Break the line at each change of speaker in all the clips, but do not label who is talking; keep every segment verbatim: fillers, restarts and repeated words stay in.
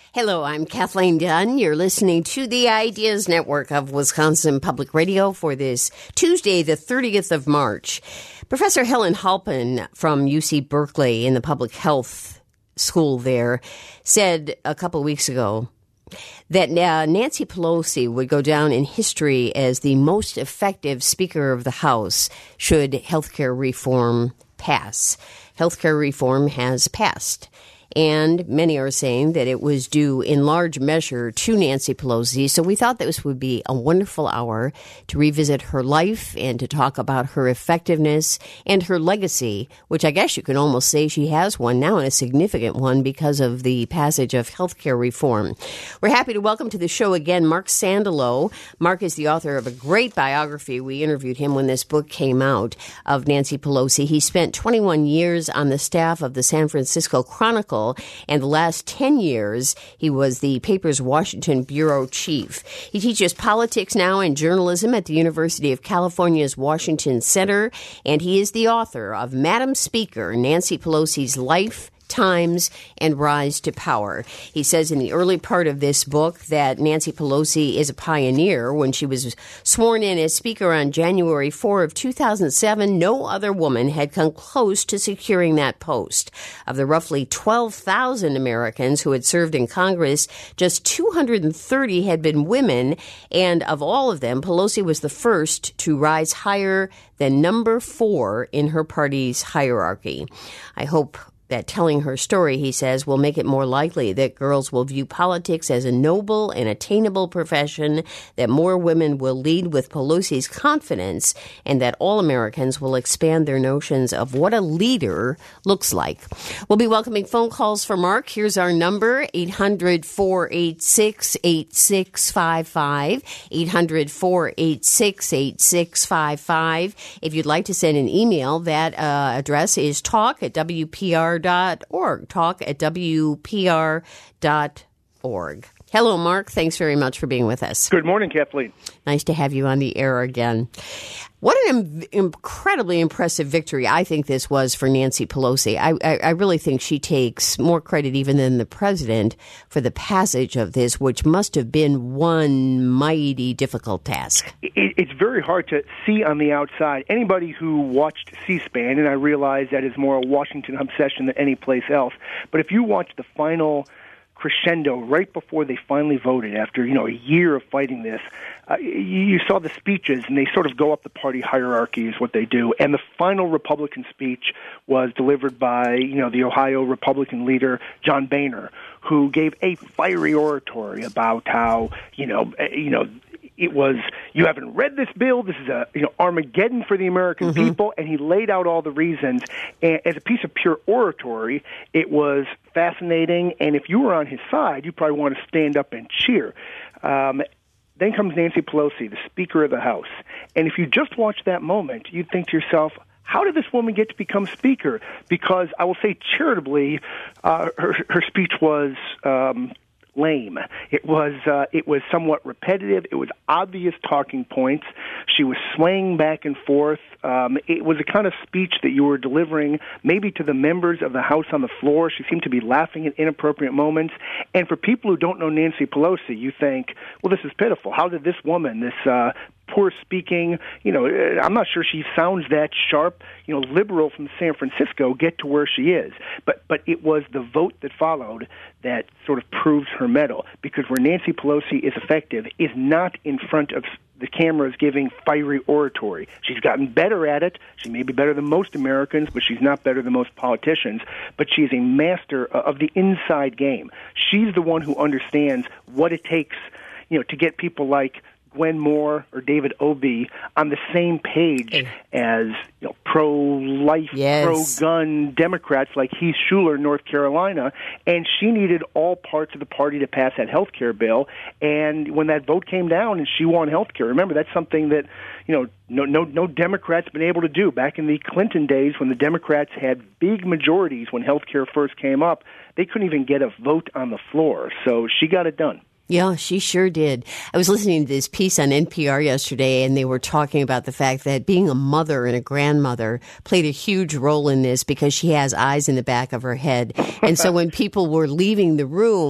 Hello, I'm Kathleen Dunn. You're listening to the Ideas Network of Wisconsin Public Radio for this Tuesday, the thirtieth of March. Professor Helen Halpin from U C Berkeley in the public health school there said a couple of weeks ago that uh, Nancy Pelosi would go down in history as the most effective Speaker of the House should healthcare reform pass. Healthcare reform has passed. And many are saying that it was due in large measure to Nancy Pelosi. So we thought this would be a wonderful hour to revisit her life and to talk about her effectiveness and her legacy, which I guess you can almost say she has one now, and a significant one because of the passage of healthcare reform. We're happy to welcome to the show again Mark Sandalow. Mark is the author of a great biography. We interviewed him when this book came out of Nancy Pelosi. He spent twenty-one years on the staff of the San Francisco Chronicle, and the last ten years, he was the paper's Washington bureau chief. He teaches politics now and journalism at the University of California's Washington Center, and he is the author of Madam Speaker, Nancy Pelosi's Life, Times, and Rise to Power. He says in the early part of this book that Nancy Pelosi is a pioneer. When she was sworn in as Speaker on January fourth of two thousand seven, no other woman had come close to securing that post. Of the roughly twelve thousand Americans who had served in Congress, just two hundred thirty had been women, and of all of them, Pelosi was the first to rise higher than number four in her party's hierarchy. I hope that telling her story, he says, will make it more likely that girls will view politics as a noble and attainable profession, that more women will lead with Pelosi's confidence, and that all Americans will expand their notions of what a leader looks like. We'll be welcoming phone calls for Mark. Here's our number, eight hundred, four eight six, eight six five five, eight hundred, four eight six, eight six five five. If you'd like to send an email, that uh, address is talk at W P R dot org, talk at W P R dot org. Hello, Mark. Thanks very much for being with us.
Good morning, Kathleen.
Nice to have you on the air again. What an im- incredibly impressive victory I think this was for Nancy Pelosi. I, I, I really think she takes more credit even than the president for the passage of this, which must have been one mighty difficult task.
It, it's very hard to see on the outside. Anybody who watched C-SPAN, and I realize that is more a Washington obsession than any place else, but if you watch the final crescendo right before they finally voted, after you know a year of fighting this, uh, you, you saw the speeches, and they sort of go up the party hierarchy is what they do. And the final Republican speech was delivered by you know the Ohio Republican leader John Boehner, who gave a fiery oratory about how you know you know. It was, you haven't read this bill, this is a you know Armageddon for the American mm-hmm. people, and he laid out all the reasons. And as a piece of pure oratory, it was fascinating, and if you were on his side, you probably want to stand up and cheer. Um, then comes Nancy Pelosi, the Speaker of the House. And if you just watch that moment, you'd think to yourself, how did this woman get to become Speaker? Because I will say charitably, uh, her, her speech was Um, lame. It was uh, it was somewhat repetitive. It was obvious talking points. She was swaying back and forth. Um, it was a kind of speech that you were delivering maybe to the members of the House on the floor. She seemed to be laughing at inappropriate moments. And for people who don't know Nancy Pelosi, you think, well, this is pitiful. How did this woman, this uh, poor speaking, you know, I'm not sure she sounds that sharp, you know, liberal from San Francisco, get to where she is. But but it was the vote that followed that sort of proves her mettle, because where Nancy Pelosi is effective is not in front of the cameras giving fiery oratory. She's gotten better at it. She may be better than most Americans, but she's not better than most politicians. But she's a master of the inside game. She's the one who understands what it takes, you know, to get people like Gwen Moore or David Obey on the same page as you know, pro-life,
yes.
pro-gun Democrats like Heath Shuler in North Carolina, and she needed all parts of the party to pass that health care bill. And when that vote came down and she won health care, remember, that's something that you know no no no Democrat's been able to do. Back in the Clinton days when the Democrats had big majorities when health care first came up, they couldn't even get a vote on the floor. So she got it done.
Yeah, she sure did. I was listening to this piece on N P R yesterday, and they were talking about the fact that being a mother and a grandmother played a huge role in this because she has eyes in the back of her head. And so when people were leaving the room,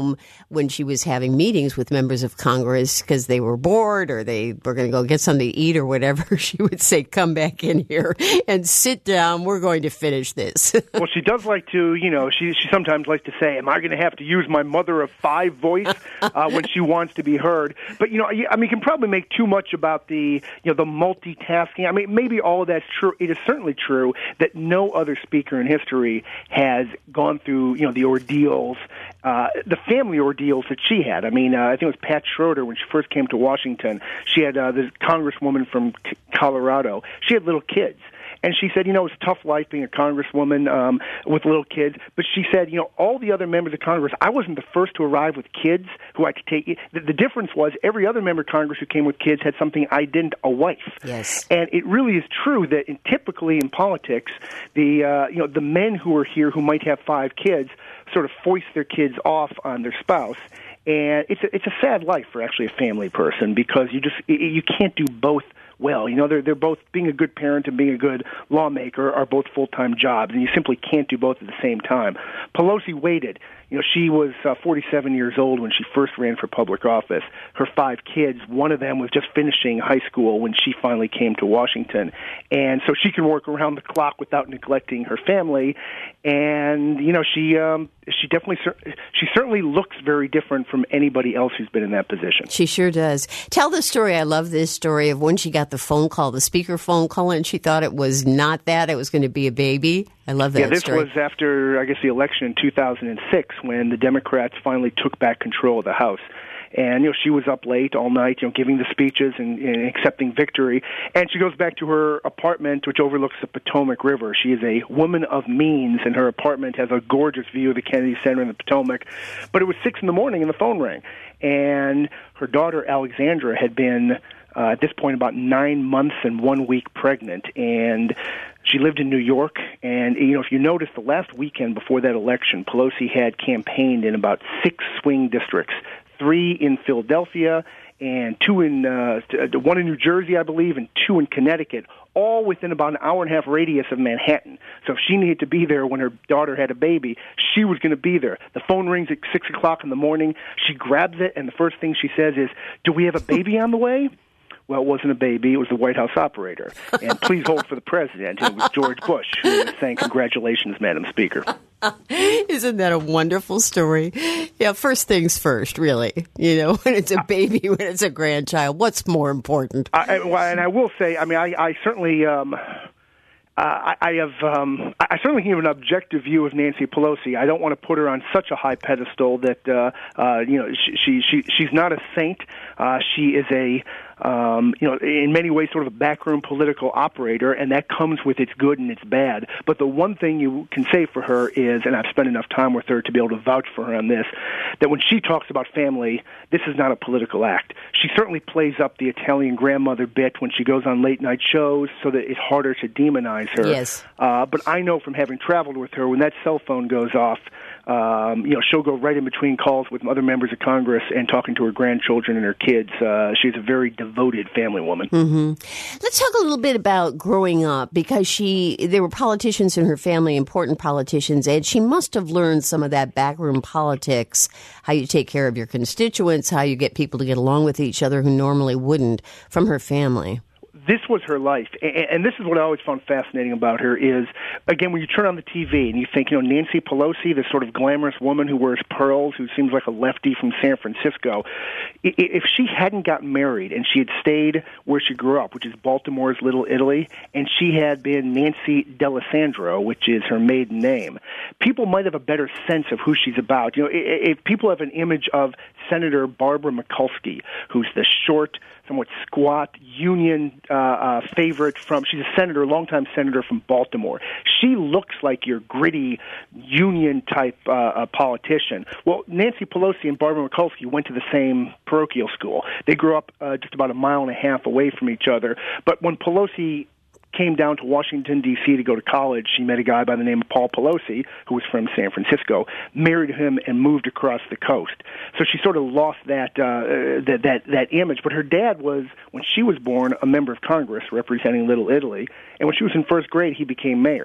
when she was having meetings with members of Congress because they were bored or they were going to go get something to eat or whatever, she would say, come back in here and sit down. We're going to finish this.
Well, she does like to, you know, she she sometimes likes to say, am I going to have to use my mother of five voice uh, when she wants to be heard? But, you know, I mean, you can probably make too much about the, you know, the multitasking. I mean, maybe all of that's true. It is certainly true that no other speaker in history has gone through, you know, the ordeals, uh, the family ordeals that she had. I mean, uh, I think it was Pat Schroeder when she first came to Washington. She had uh, this congresswoman from Colorado. She had little kids. And she said, you know, it's a tough life being a congresswoman um, with little kids. But she said, you know, all the other members of Congress, I wasn't the first to arrive with kids who I could take. The, the difference was every other member of Congress who came with kids had something I didn't, a wife.
Yes.
And it really is true that in, typically in politics, the uh, you know the men who are here who might have five kids sort of foist their kids off on their spouse. And it's a, it's a sad life for actually a family person because you just you can't do both well. You know, they're they're both being a good parent and being a good lawmaker are both full-time jobs, and you simply can't do both at the same time. Pelosi waited. You know, she was uh, forty-seven years old when she first ran for public office. Her five kids, one of them was just finishing high school when she finally came to Washington. And so she can work around the clock without neglecting her family. And, you know, she um, she definitely, she certainly looks very different from anybody else who's been in that position.
She sure does. Tell the story. I love this story of when she got the phone call, the speaker phone call, and she thought it was not that. It was going to be a baby. I love that
Yeah, this
story.
was after, I guess, the election in two thousand six when the Democrats finally took back control of the House. And, you know, she was up late all night, you know, giving the speeches and, and accepting victory. And she goes back to her apartment, which overlooks the Potomac River. She is a woman of means, and her apartment has a gorgeous view of the Kennedy Center and the Potomac. But it was six in the morning, and the phone rang. And her daughter, Alexandra, had been, uh, at this point, about nine months and one week pregnant. And she lived in New York, and, you know, if you notice, the last weekend before that election, Pelosi had campaigned in about six swing districts, three in Philadelphia and two in, uh, one in New Jersey, I believe, and two in Connecticut, all within about an hour and a half radius of Manhattan. So if she needed to be there when her daughter had a baby, she was going to be there. The phone rings at six o'clock in the morning. She grabs it, and the first thing she says is, "Do we have a baby on the way?" Well, it wasn't a baby. It was the White House operator. And please hold for the president. It was George Bush who was saying, "Congratulations, Madam Speaker."
Isn't that a wonderful story? Yeah, first things first, really. You know, when it's a baby, when it's a grandchild, what's more important?
I, I, well, and I will say, I mean, I, I certainly... Um, Uh, I, I have, um, I certainly can give an objective view of Nancy Pelosi. I don't want to put her on such a high pedestal that, uh, uh, you know, she, she, she, she's not a saint. Uh, she is a, um, you know, in many ways sort of a backroom political operator, and that comes with its good and its bad. But the one thing you can say for her is, and I've spent enough time with her to be able to vouch for her on this, that when she talks about family, this is not a political act. She certainly plays up the Italian grandmother bit when she goes on late-night shows so that it's harder to demonize her.
Yes.
Uh, but I know from having traveled with her, when that cell phone goes off, um, you know, she'll go right in between calls with other members of Congress and talking to her grandchildren and her kids. Uh, she's a very devoted family woman.
Mm-hmm. Let's talk a little bit about growing up, because she there were politicians in her family, important politicians, and she must have learned some of that backroom politics, how you take care of your constituents, how you get people to get along with each other who normally wouldn't, from her family.
This was her life, and this is what I always found fascinating about her is, again, when you turn on the T V and you think, you know, Nancy Pelosi, this sort of glamorous woman who wears pearls, who seems like a lefty from San Francisco, if she hadn't gotten married and she had stayed where she grew up, which is Baltimore's Little Italy, and she had been Nancy D'Alessandro, which is her maiden name, people might have a better sense of who she's about. You know, if people have an image of Senator Barbara Mikulski, who's the short, somewhat squat union uh, uh, favorite from, she's a senator, a longtime senator from Baltimore. She looks like your gritty union-type uh, uh, politician. Well, Nancy Pelosi and Barbara Mikulski went to the same parochial school. They grew up uh, just about a mile and a half away from each other. But when Pelosi came down to Washington, D C to go to college, she met a guy by the name of Paul Pelosi, who was from San Francisco, married him, and moved across the coast. So she sort of lost that, uh, that, that, that image. But her dad was, when she was born, a member of Congress representing Little Italy. And when she was in first grade, he became mayor.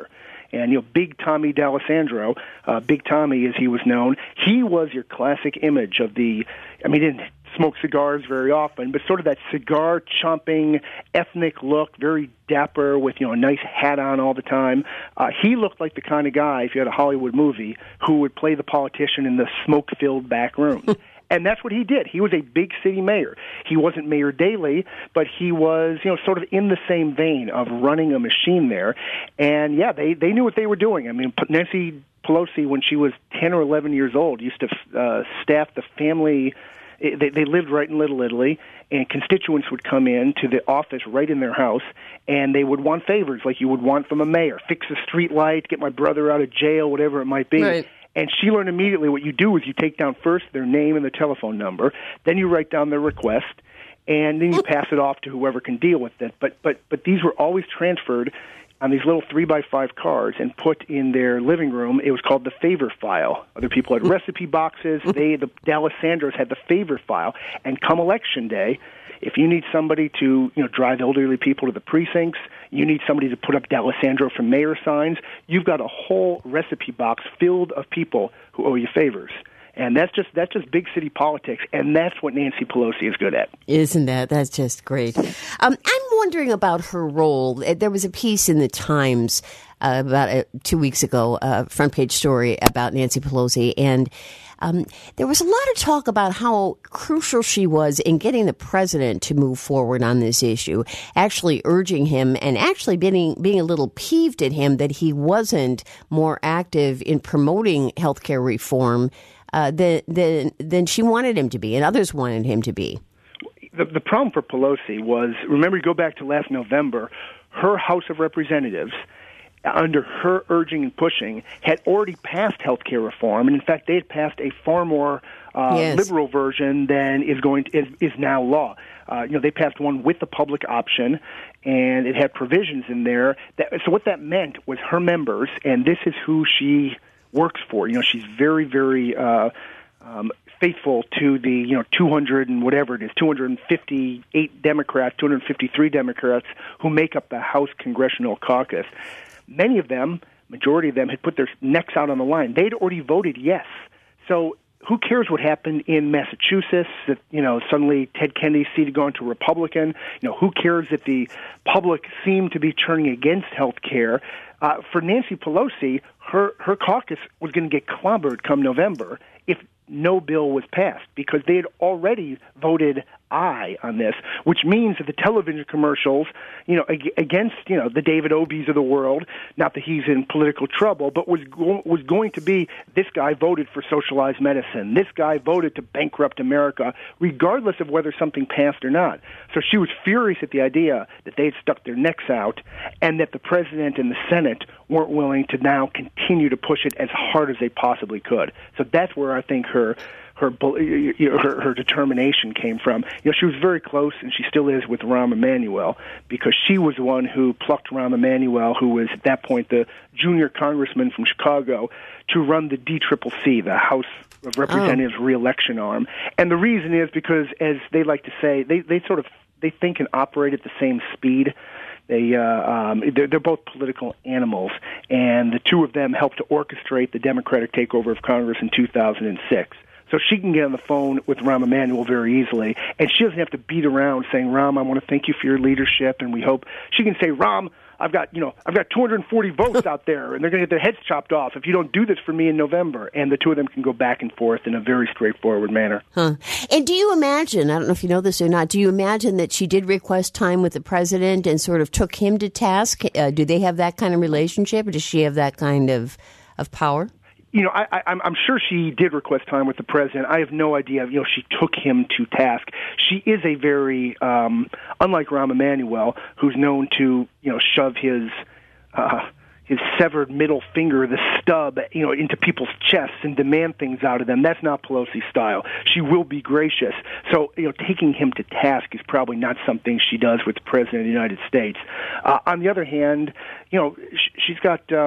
And, you know, Big Tommy D'Alessandro, uh, Big Tommy as he was known, he was your classic image of the, I mean, he didn't smoke cigars very often, but sort of that cigar-chomping, ethnic look, very dapper with, you know, a nice hat on all the time. Uh, he looked like the kind of guy, if you had a Hollywood movie, who would play the politician in the smoke-filled back rooms. And that's what he did. He was a big city mayor. He wasn't Mayor Daley, but he was, you know, sort of in the same vein of running a machine there. And, yeah, they, they knew what they were doing. I mean, Nancy Pelosi, when she was ten or eleven years old, used to uh, staff the family. They, they lived right in Little Italy, and constituents would come in to the office right in their house, and they would want favors like you would want from a mayor. Fix a street light, get my brother out of jail, whatever it might be.
Right.
And she learned immediately what you do is you take down first their name and their telephone number, then you write down their request, and then you pass it off to whoever can deal with it. But but but these were always transferred on these little three by five cards and put in their living room. It was called the favor file. Other people had recipe boxes. They, the D'Alessandros, had the favor file. And come election day, if you need somebody to, you know, drive elderly people to the precincts, you need somebody to put up D'Alessandro for mayor signs, you've got a whole recipe box filled of people who owe you favors. And that's just that's just big city politics, and that's what Nancy Pelosi is good at.
Isn't that? That's just great. Um, I'm wondering about her role. There was a piece in the Times uh, about uh, two weeks ago, a uh, front page story about Nancy Pelosi, and um, there was a lot of talk about how crucial she was in getting the president to move forward on this issue, actually urging him and actually being, being a little peeved at him that he wasn't more active in promoting health care reform Uh, than, than, than she wanted him to be, and others wanted him to be.
The, the problem for Pelosi was, remember, you go back to last November, her House of Representatives, under her urging and pushing, had already passed health care reform, and in fact, they had passed a far more uh,
yes.
liberal version than is going to, is, is now law. Uh, you know, they passed one with the public option, and it had provisions in there. That, so what that meant was her members, and this is who she works for. You know, she's very, very uh, um, faithful to the, you know, two hundred and whatever it is, two hundred fifty-eight Democrats, two hundred fifty-three Democrats who make up the House Congressional Caucus. Many of them, majority of them, had put their necks out on the line. They'd already voted yes. So who cares what happened in Massachusetts, that, you know, suddenly Ted Kennedy's seat had gone to Republican? You know, who cares that the public seemed to be turning against health care? Uh, for Nancy Pelosi, her, her caucus was going to get clobbered come November if no bill was passed, because they had already voted aye on this, which means that the television commercials, you know, ag- against, you know, the David Obies of the world, not that he's in political trouble, but was go- was going to be, this guy voted for socialized medicine, this guy voted to bankrupt America, regardless of whether something passed or not. So she was furious at the idea that they had stuck their necks out and that the president and the Senate weren't willing to now continue to push it as hard as they possibly could. So that's where I think her her you know, her, her determination came from. You know, she was very close, and she still is, with Rahm Emanuel, because she was the one who plucked Rahm Emanuel, who was at that point the junior congressman from Chicago, to run the D C C C, the House of Representatives oh. re-election arm. And the reason is because, as they like to say, they, they sort of they think and operate at the same speed. They, uh, um, they're, they're both political animals, and the two of them helped to orchestrate the Democratic takeover of Congress in two thousand six. So she can get on the phone with Rahm Emanuel very easily, and she doesn't have to beat around saying, Rahm, I want to thank you for your leadership, and we hope. She can say, Rahm, I've got, you know, I've got two hundred forty votes out there, and they're going to get their heads chopped off if you don't do this for me in November. And the two of them can go back and forth in a very straightforward manner.
Huh. And do you imagine, I don't know if you know this or not, do you imagine that she did request time with the president and sort of took him to task? Uh, do they have that kind of relationship, or does she have that kind of, of power?
You know, I, I, I'm sure she did request time with the president. I have no idea, you know, she took him to task. She is a very, um, unlike Rahm Emanuel, who's known to, you know, shove his uh, his severed middle finger, the stub, you know, into people's chests and demand things out of them. That's not Pelosi's style. She will be gracious. So, you know, taking him to task is probably not something she does with the president of the United States. Uh, on the other hand, you know, sh- she's got... Um,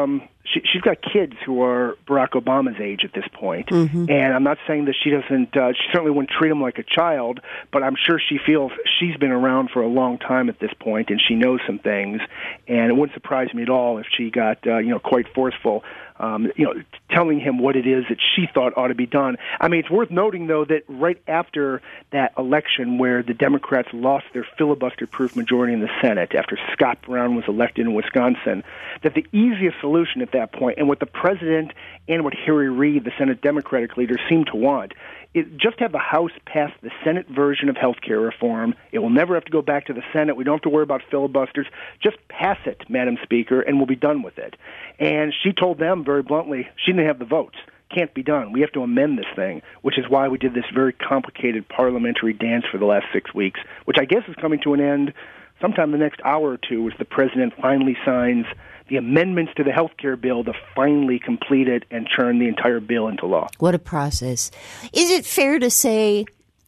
she, she's got kids who are Barack Obama's age at this point.
Mm-hmm.
And I'm not saying that she doesn't, uh, she certainly wouldn't treat him like a child, but I'm sure she feels she's been around for a long time at this point, and she knows some things, and it wouldn't surprise me at all if she got, uh, you know, quite forceful, um, you know, telling him what it is that she thought ought to be done. I mean, it's worth noting, though, that right after that election where the Democrats lost their filibuster-proof majority in the Senate after Scott Brown was elected in Wisconsin, that the easiest solution at that point, and what the president and what Harry Reid, the Senate Democratic leader, seemed to want, is just have the House pass the Senate version of health care reform. It will never have to go back to the Senate. We don't have to worry about filibusters. Just pass it, Madam Speaker, and we'll be done with it. And she told them very bluntly, she didn't have the votes. Can't be done. We have to amend this thing, which is why we did this very complicated parliamentary dance for the last six weeks, which I guess is coming to an end sometime the next hour or two as the president finally signs the amendments to the health care bill to finally complete it and turn the entire bill into law.
What a process. Is it fair to say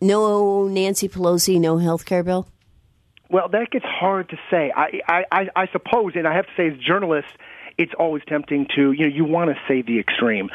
no Nancy Pelosi, no health care bill?
Well, that gets hard to say. I, I, I, I suppose, and I have to say as journalists, it's always tempting to, you know, you want to say the extreme.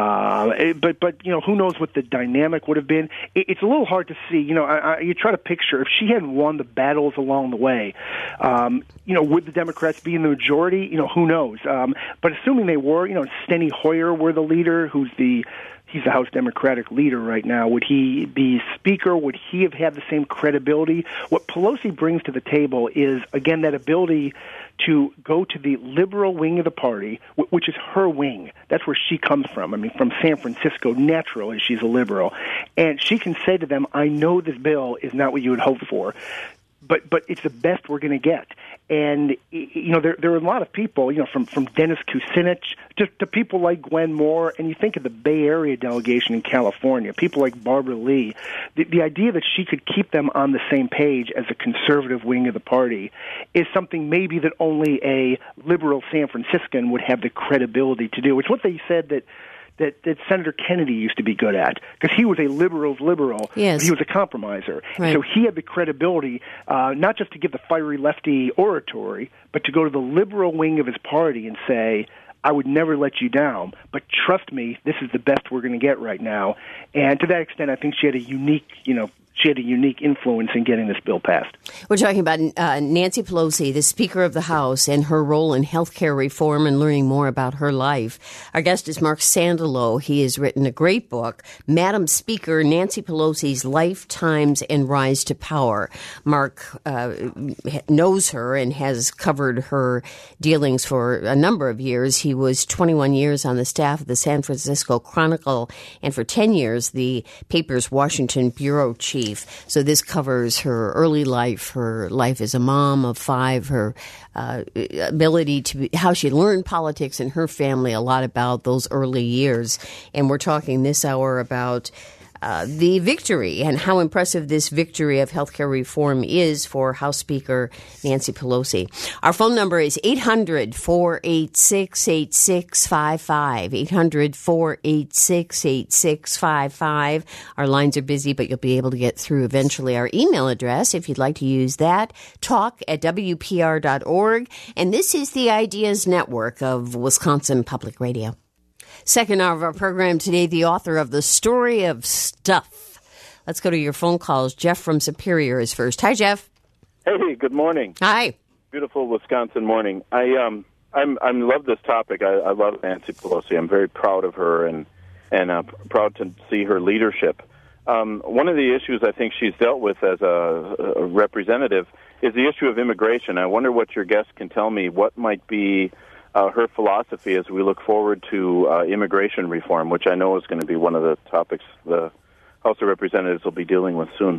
Uh, but, but you know, who knows what the dynamic would have been. It, it's a little hard to see. You know, I, I, you try to picture if she had won the battles along the way, um, you know, would the Democrats be in the majority? You know, who knows? Um, but assuming they were, you know, Steny Hoyer were the leader, who's the He's the House Democratic leader right now. Would he be Speaker? Would he have had the same credibility? What Pelosi brings to the table is, again, that ability to go to the liberal wing of the party, which is her wing. That's where she comes from. I mean, from San Francisco, naturally, she's a liberal. And she can say to them, I know this bill is not what you would hope for, but but it's the best we're going to get. And, you know, there there are a lot of people, you know, from, from Dennis Kucinich to, to people like Gwen Moore, and you think of the Bay Area delegation in California, people like Barbara Lee. The, the idea that she could keep them on the same page as a conservative wing of the party is something maybe that only a liberal San Franciscan would have the credibility to do. It's what they said that That, that Senator Kennedy used to be good at, because he was a liberal's liberal,
yes.
but he was a compromiser.
Right.
So he had the credibility, uh, not just to give the fiery lefty oratory, but to go to the liberal wing of his party and say, I would never let you down, but trust me, this is the best we're going to get right now. And to that extent, I think she had a unique, you know, she had a unique influence in getting this bill passed.
We're talking about uh, Nancy Pelosi, the Speaker of the House, and her role in health care reform and learning more about her life. Our guest is Mark Sandalow. He has written a great book, Madam Speaker, Nancy Pelosi's Life, Times, and Rise to Power. Mark uh, knows her and has covered her dealings for a number of years. He was twenty-one years on the staff of the San Francisco Chronicle, and for ten years, the paper's Washington bureau chief. So this covers her early life, her life as a mom of five, her uh, ability to be, how she learned politics in her family, a lot about those early years. And we're talking this hour about Uh, the victory and how impressive this victory of healthcare reform is for House Speaker Nancy Pelosi. Our phone number is eight hundred, four eight six, eight six five five, eight hundred, four eight six, eight six five five. Our lines are busy, but you'll be able to get through eventually. Our email address, if you'd like to use that, talk at W P R dot org. And this is the Ideas Network of Wisconsin Public Radio. Second hour of our program today, the author of The Story of Stuff. Let's go to your phone calls. Jeff from Superior is first. Hi, Jeff.
Hey, good morning.
Hi.
Beautiful Wisconsin morning. I um I'm I love this topic. I, I love Nancy Pelosi. I'm very proud of her and and uh, proud to see her leadership. Um, one of the issues I think she's dealt with as a, a representative is the issue of immigration. I wonder what your guest can tell me. What might be Uh, her philosophy as we look forward to uh, immigration reform, which I know is going to be one of the topics the House of Representatives will be dealing with soon.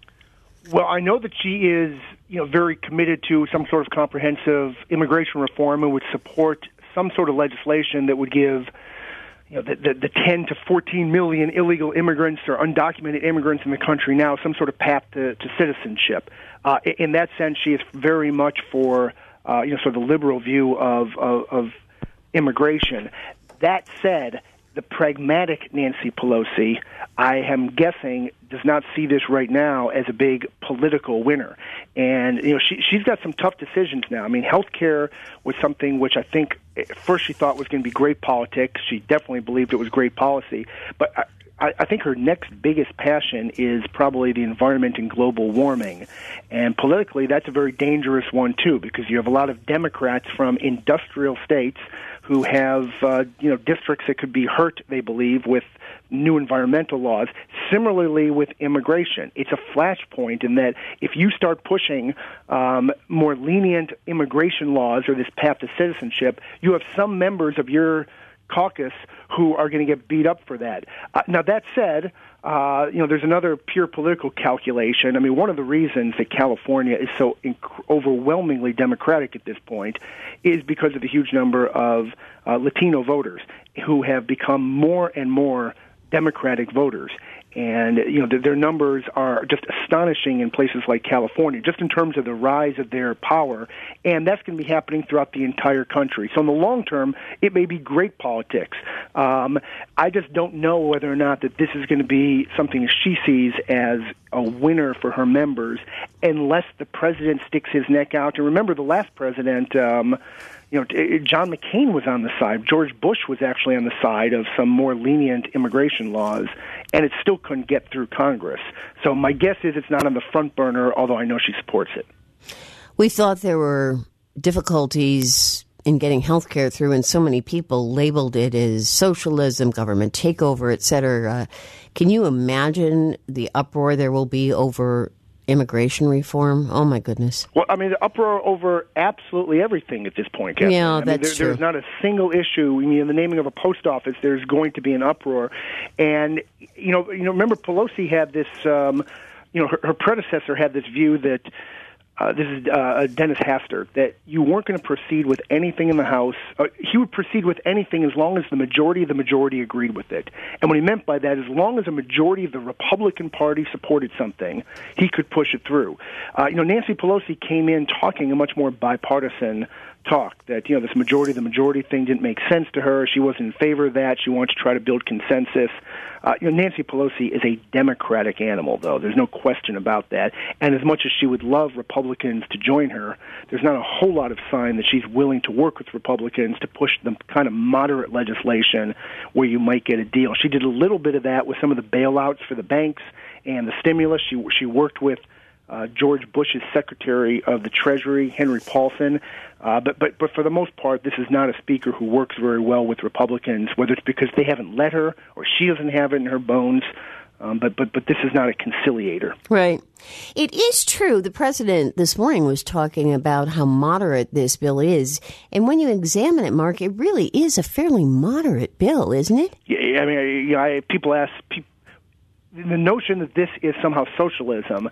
Well, I know that she is, you know, very committed to some sort of comprehensive immigration reform and would support some sort of legislation that would give, you know, the, the, the ten to fourteen million illegal immigrants or undocumented immigrants in the country now some sort of path to, to citizenship. Uh, in that sense, she is very much for Uh, you know, sort of the liberal view of, of, of immigration. That said, the pragmatic Nancy Pelosi, I am guessing, does not see this right now as a big political winner. And, you know, she, she's got some tough decisions now. I mean, health care was something which I think at first she thought was going to be great politics. She definitely believed it was great policy. But I, I think her next biggest passion is probably the environment and global warming. And politically, that's a very dangerous one, too, because you have a lot of Democrats from industrial states who have, uh, you know, districts that could be hurt, they believe, with new environmental laws. Similarly with immigration, it's a flashpoint in that if you start pushing um, more lenient immigration laws or this path to citizenship, you have some members of your caucus who are going to get beat up for that. Uh, now, that said, uh, you know, there's another pure political calculation. I mean, one of the reasons that California is so inc- overwhelmingly Democratic at this point is because of the huge number of uh, Latino voters who have become more and more Democratic voters. And, you know, th- their numbers are just astonishing in places like California, just in terms of the rise of their power. And that's going to be happening throughout the entire country. So in the long term, it may be great politics. Um, I just don't know whether or not that this is going to be something she sees as a winner for her members unless the president sticks his neck out. And remember, the last president, um, you know, John McCain was on the side. George Bush was actually on the side of some more lenient immigration laws, and it still couldn't get through Congress. So my guess is it's not on the front burner, although I know she supports it.
We thought there were difficulties in getting health care through, and so many people labeled it as socialism, government takeover, et cetera. Uh, can you imagine the uproar there will be over immigration reform? Oh, my goodness.
Well, I mean, the uproar over absolutely everything at this point, Kathleen.
Yeah,
I mean,
that's
there,
true.
There's not a single issue. I mean, in the naming of a post office, there's going to be an uproar. And, you know, you know, remember Pelosi had this, um, you know, her, her predecessor had this view that, Uh, this is uh, Dennis Hastert, that you weren't going to proceed with anything in the House. Uh, he would proceed with anything as long as the majority of the majority agreed with it. And what he meant by that, as long as a majority of the Republican Party supported something, he could push it through. Uh, you know, Nancy Pelosi came in talking a much more bipartisan talk, that, you know, this majority of the majority thing didn't make sense to her. She wasn't in favor of that. She wanted to try to build consensus. Uh, you know, Nancy Pelosi is a Democratic animal, though. There's no question about that. And as much as she would love Republicans to join her, there's not a whole lot of sign that she's willing to work with Republicans to push the kind of moderate legislation where you might get a deal. She did a little bit of that with some of the bailouts for the banks and the stimulus. She she worked with Uh, George Bush's Secretary of the Treasury, Henry Paulson. Uh, but, but but for the most part, this is not a speaker who works very well with Republicans, whether it's because they haven't let her or she doesn't have it in her bones. Um, but, but, but this is not a conciliator.
Right. It is true. The president this morning was talking about how moderate this bill is. And when you examine it, Mark, it really is a fairly moderate bill, isn't it?
Yeah, I mean, you know, I, people ask... People, the notion that this is somehow socialism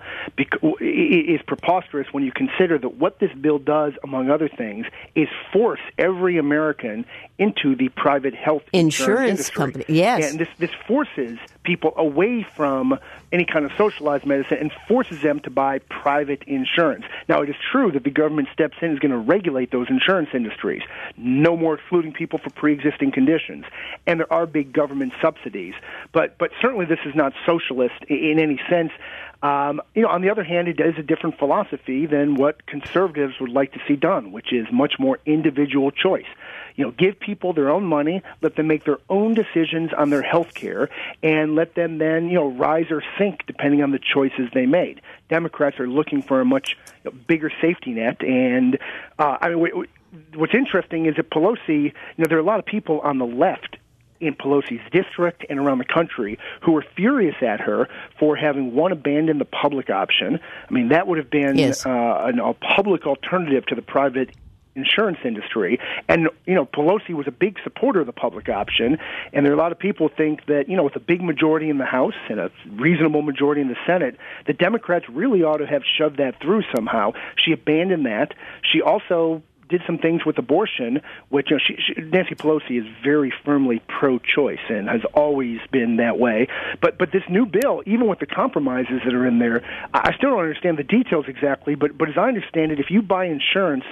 is preposterous when you consider that what this bill does, among other things, is force every American into the private health insurance,
insurance company. Yes.
And this, this forces people away from any kind of socialized medicine and forces them to buy private insurance. Now, it is true that the government steps in and is going to regulate those insurance industries. No more excluding people for pre-existing conditions. And there are big government subsidies. But, but certainly this is not socialist in any sense. Um, you know, on the other hand, it is a different philosophy than what conservatives would like to see done, which is much more individual choice. You know, give people their own money, let them make their own decisions on their health care, and let them then, you know, rise or sink depending on the choices they made. Democrats are looking for a much you know, bigger safety net, and uh, I mean, w- w- what's interesting is that Pelosi, you know, there are a lot of people on the left in Pelosi's district and around the country who were furious at her for having, one, abandoned the public option. I mean, that would have been
yes.
uh, an, a public alternative to the private insurance industry. And, you know, Pelosi was a big supporter of the public option, and there are a lot of people who think that, you know, with a big majority in the House and a reasonable majority in the Senate, the Democrats really ought to have shoved that through somehow. She abandoned that. She also did some things with abortion, which, you know, she, she, Nancy Pelosi is very firmly pro-choice and has always been that way. But but this new bill, even with the compromises that are in there, I still don't understand the details exactly, but, but as I understand it, if you buy insurance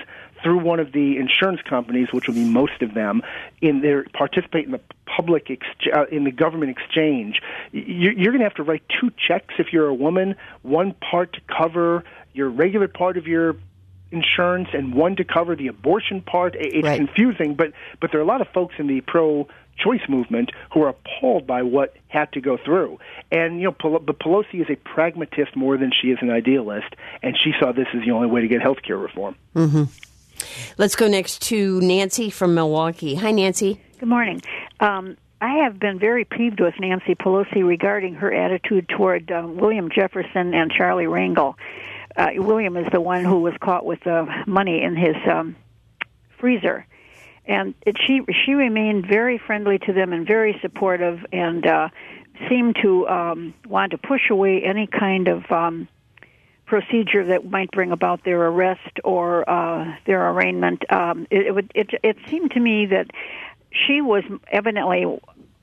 through one of the insurance companies, which will be most of them, in their participate in the public ex- uh, in the government exchange, you, you're going to have to write two checks if you're a woman, one part to cover your regular part of your insurance and one to cover the abortion part. It's
right.
confusing, but but there are a lot of folks in the pro-choice movement who are appalled by what had to go through. And, you know, Pel- but Pelosi is a pragmatist more than she is an idealist, and she saw this as the only way to get health care reform.
Mm-hmm. Let's go next to Nancy from Milwaukee. Hi, Nancy.
Good morning. Um, I have been very peeved with Nancy Pelosi regarding her attitude toward uh, William Jefferson and Charlie Rangel. Uh, William is the one who was caught with uh, money in his um, freezer. And it, she she remained very friendly to them and very supportive and uh, seemed to um, want to push away any kind of um, procedure that might bring about their arrest or uh, their arraignment. Um, it, it, would, it, it seemed to me that she was evidently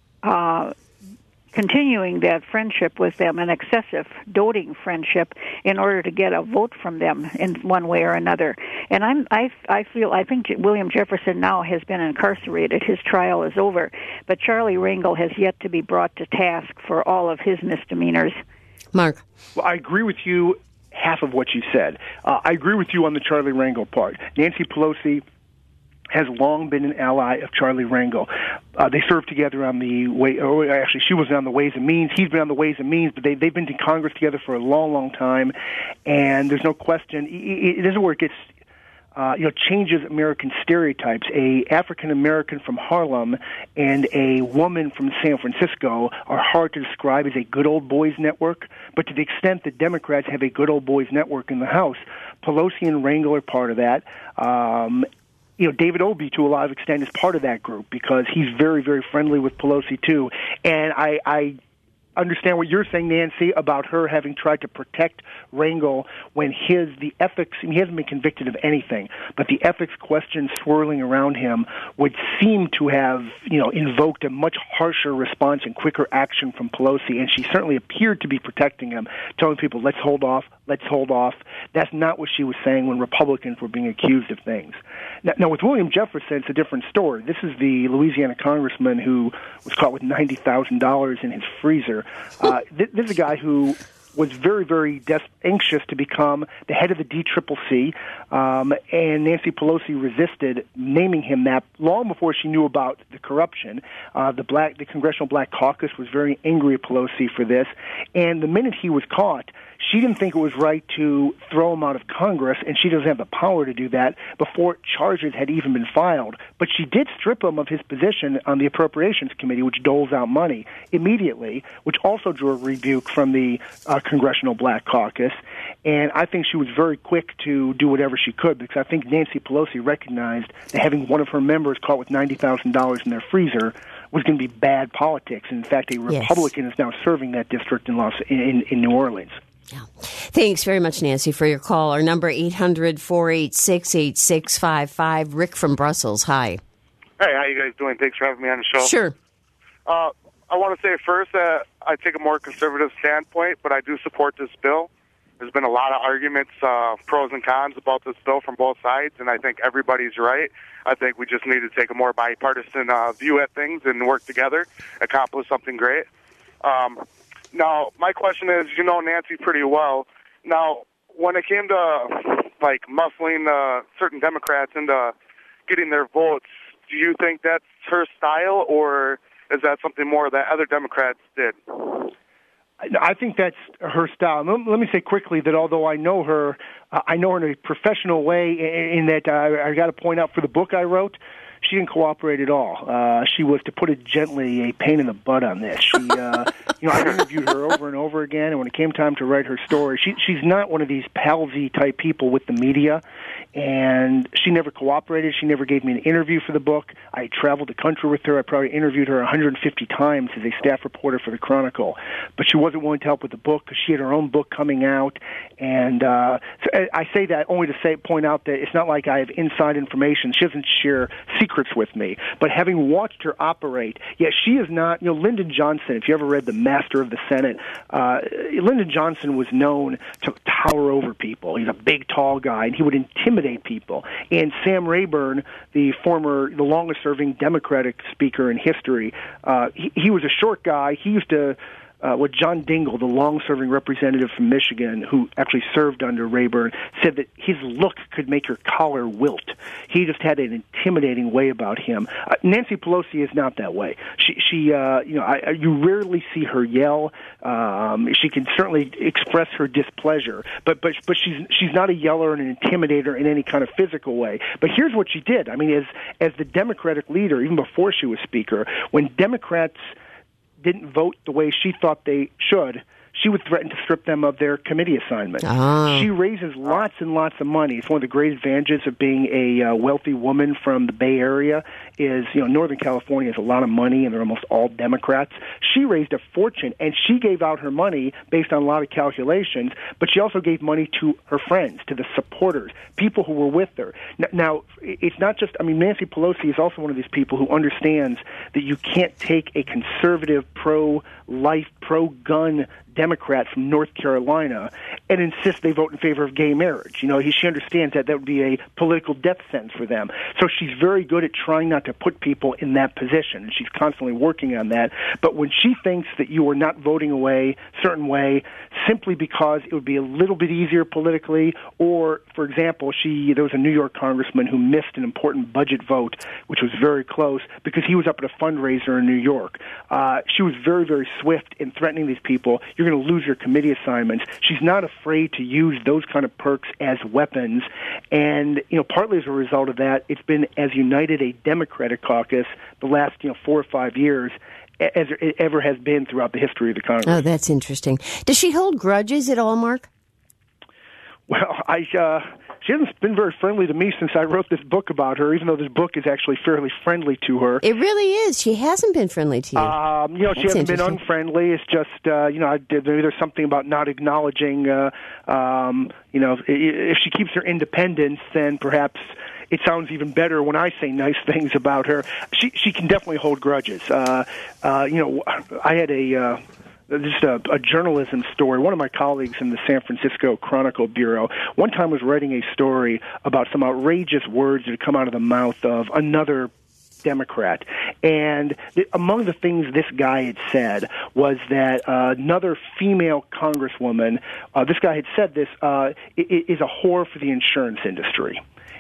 uh, continuing that friendship with them, an excessive, doting friendship, in order to get a vote from them in one way or another. And I'm, I, I feel, I think William Jefferson now has been incarcerated. His trial is over. But Charlie Rangel has yet to be brought to task for all of his misdemeanors.
Mark.
Well, I agree with you half of what you said. Uh, I agree with you on the Charlie Rangel part. Nancy Pelosi has long been an ally of Charlie Rangel. Uh, they served together on the way. Or actually, she was on the Ways and Means. He's been on the Ways and Means, but they they've been to Congress together for a long, long time. And there's no question. It, it, this is where it gets. Uh, you know, changes American stereotypes. A African American from Harlem and a woman from San Francisco are hard to describe as a good old boys network. But to the extent that Democrats have a good old boys network in the House, Pelosi and Rangel are part of that. Um, You know, David Obey, to a lot of extent, is part of that group because he's very, very friendly with Pelosi, too. And I, I understand what you're saying, Nancy, about her having tried to protect Rangel when his, the ethics, and he hasn't been convicted of anything, but the ethics questions swirling around him would seem to have, you know, invoked a much harsher response and quicker action from Pelosi, and she certainly appeared to be protecting him, telling people, let's hold off, let's hold off. That's not what she was saying when Republicans were being accused of things. Now, now with William Jefferson, it's a different story. This is the Louisiana congressman who was caught with ninety thousand dollars in his freezer. Uh, this, this is a guy who was very, very des- anxious to become the head of the D C C C, um, and Nancy Pelosi resisted naming him that long before she knew about the corruption. Uh, the black, the Congressional Black Caucus was very angry at Pelosi for this, and the minute he was caught, she didn't think it was right to throw him out of Congress, and she doesn't have the power to do that before charges had even been filed. But she did strip him of his position on the Appropriations Committee, which doles out money immediately, which also drew a rebuke from the uh, Congressional Black Caucus. And I think she was very quick to do whatever she could, because I think Nancy Pelosi recognized that having one of her members caught with ninety thousand dollars in their freezer was going to be bad politics. And in fact, a Republican yes. is now serving that district in, Los, in, in New Orleans.
Yeah. Thanks very much, Nancy, for your call. Our number, eight hundred, four eight six, eight six five five. Rick from Brussels, hi.
Hey, how you guys doing? Thanks for having me on the show.
Sure.
Uh, I want to say first that I take a more conservative standpoint, but I do support this bill. There's been a lot of arguments, uh, pros and cons about this bill from both sides, and I think everybody's right. I think we just need to take a more bipartisan uh, view at things and work together, accomplish something great. Um Now, my question is, you know Nancy pretty well. Now, when it came to, like, muscling uh, certain Democrats into getting their votes, do you think that's her style, or is that something more that other Democrats did?
I think that's her style. Let me say quickly that although I know her, uh, I know her in a professional way in, in that uh, I got to point out for the book I wrote, she didn't cooperate at all. Uh, she was, to put it gently, a pain in the butt on this. She, uh, you know, I interviewed her over and over again, and when it came time to write her story, she, she's not one of these palsy type people with the media, and she never cooperated. She never gave me an interview for the book. I traveled the country with her. I probably interviewed her one hundred fifty times as a staff reporter for the Chronicle, but she wasn't willing to help with the book because she had her own book coming out. And uh, so I say that only to say point out that it's not like I have inside information. She doesn't share secret secrets with me. But having watched her operate, yeah, she is not, you know, Lyndon Johnson, if you ever read The Master of the Senate, uh, Lyndon Johnson was known to tower over people. He's a big, tall guy, and he would intimidate people. And Sam Rayburn, the former, the longest-serving Democratic speaker in history, uh, he, he was a short guy. He used to... Uh, what John Dingell, the long-serving representative from Michigan, who actually served under Rayburn, said that his look could make your collar wilt. He just had an intimidating way about him. Uh, Nancy Pelosi is not that way. She, she, uh, you know, I, you rarely see her yell. Um, she can certainly express her displeasure, but but but she's she's not a yeller and an intimidator in any kind of physical way. But here's what she did. I mean, as as the Democratic leader, even before she was Speaker, when Democrats didn't vote the way she thought they should, she would threaten to strip them of their committee assignment.
Oh.
She raises lots and lots of money. It's one of the great advantages of being a uh, wealthy woman from the Bay Area is, you know, Northern California has a lot of money, and they're almost all Democrats. She raised a fortune, and she gave out her money based on a lot of calculations, but she also gave money to her friends, to the supporters, people who were with her. Now, it's not just, I mean, Nancy Pelosi is also one of these people who understands that you can't take a conservative, pro-life, pro-gun Democrat from North Carolina and insist they vote in favor of gay marriage. You know, he, she understands that that would be a political death sentence for them. So she's very good at trying not to put people in that position, and she's constantly working on that. But when she thinks that you are not voting away a certain way simply because it would be a little bit easier politically, or, for example, she there was a New York congressman who missed an important budget vote, which was very close, because he was up at a fundraiser in New York. Uh, she was very, very swift in threatening these people. You're going to lose your committee assignments. She's not afraid to use those kind of perks as weapons. And, you know, partly as a result of that, it's been as united a Democratic caucus the last, you know, four or five years as it ever has been throughout the history of the Congress.
Oh, that's interesting. Does she hold grudges at all, Mark?
Well, I uh, she hasn't been very friendly to me since I wrote this book about her, even though this book is actually fairly friendly to her.
It really is. She hasn't been friendly to you.
Um, you know,
That's
she hasn't been unfriendly. It's just, uh, you know, I did, maybe there's something about not acknowledging, uh, um, you know, if she keeps her independence, then perhaps it sounds even better when I say nice things about her. She she can definitely hold grudges. Uh, uh, you know, I had a... Uh, Just a, a journalism story. One of my colleagues in the San Francisco Chronicle Bureau one time was writing a story about some outrageous words that had come out of the mouth of another Democrat. And th- among the things this guy had said was that uh, another female congresswoman, uh, this guy had said this, uh, is a whore for the insurance industry.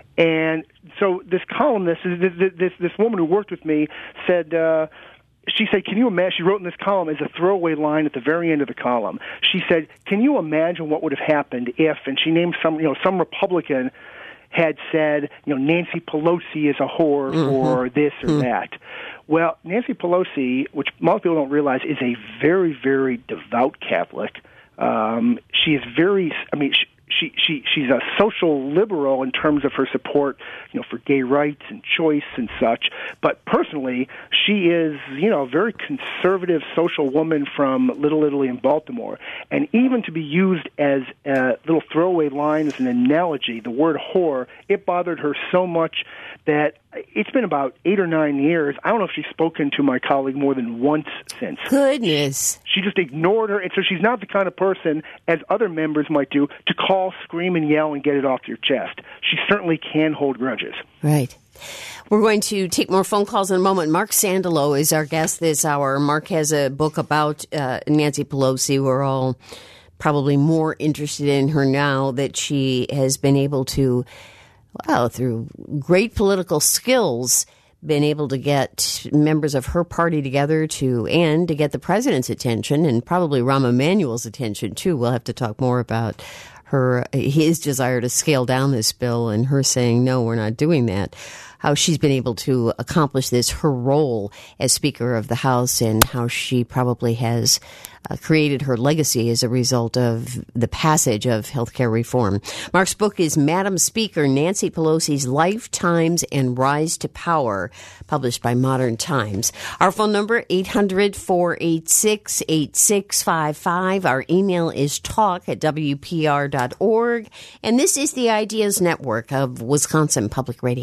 And so this columnist, this, this, this woman who worked with me said... Uh, She said, can you imagine, she wrote in this column as a throwaway line at the very end of the column, she said, can you imagine what would have happened if, and she named some, you know, some Republican had said, you know, Nancy Pelosi is a whore mm-hmm. or this or mm-hmm. that. Well, Nancy Pelosi, which most people don't realize, is a very, very devout Catholic. Um, she is very, I mean, she, She, she she's a social liberal in terms of her support, you know, for gay rights and choice and such. But personally, she is, you know, a very conservative social woman from Little Italy in Baltimore. And even to be used as a little throwaway line as an analogy, the word whore, it bothered her so much that it's been about eight or nine years. I don't know if she's spoken to my colleague more than once since.
Goodness.
She just ignored her, and so she's not the kind of person, as other members might do, to call, scream, and yell and get it off your chest. She certainly can hold grudges.
Right. We're going to take more phone calls in a moment. Mark Sandalow is our guest this hour. Mark has a book about uh, Nancy Pelosi. We're all probably more interested in her now that she has been able to, well, through great political skills, been able to get members of her party together to, and to get the president's attention, and probably Rahm Emanuel's attention, too. We'll have to talk more about her, his desire to scale down this bill and her saying, no, we're not doing that. How she's been able to accomplish this, her role as Speaker of the House, and how she probably has uh, created her legacy as a result of the passage of healthcare reform. Mark's book is Madam Speaker, Nancy Pelosi's Lifetimes and Rise to Power, published by Modern Times. Our phone number, eight hundred, four eight six, eight six five five. Our email is talk at w p r dot org. And this is the Ideas Network of Wisconsin Public Radio.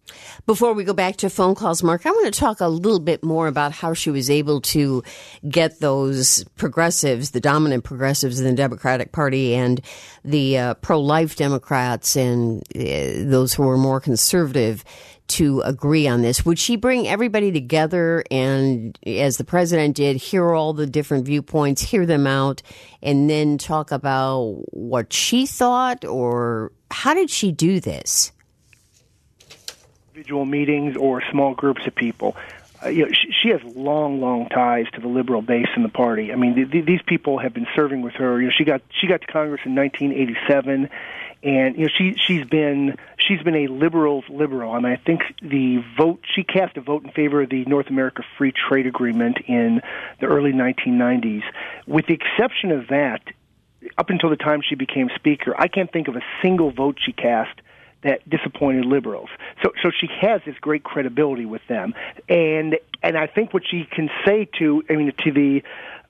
Before we go back to phone calls, Mark, I want to talk a little bit more about how she was able to get those progressives, the dominant progressives in the Democratic Party, and the uh, pro-life Democrats and uh, those who were more conservative to agree on this. Would she bring everybody together and, as the president did, hear all the different viewpoints, hear them out, and then talk about what she thought, or how did she do this?
Individual meetings or small groups of people. Uh, you know, she, she has long, long ties to the liberal base in the party. I mean, th- th- these people have been serving with her. You know, she got she got to Congress in nineteen eighty-seven, and you know, she she's been she's been a liberal's liberal. I mean, I think the vote she cast a vote in favor of the North America Free Trade Agreement in the early nineteen nineties. With the exception of that, up until the time she became Speaker, I can't think of a single vote she cast that disappointed liberals. So so she has this great credibility with them. And and I think what she can say to, I mean, to the,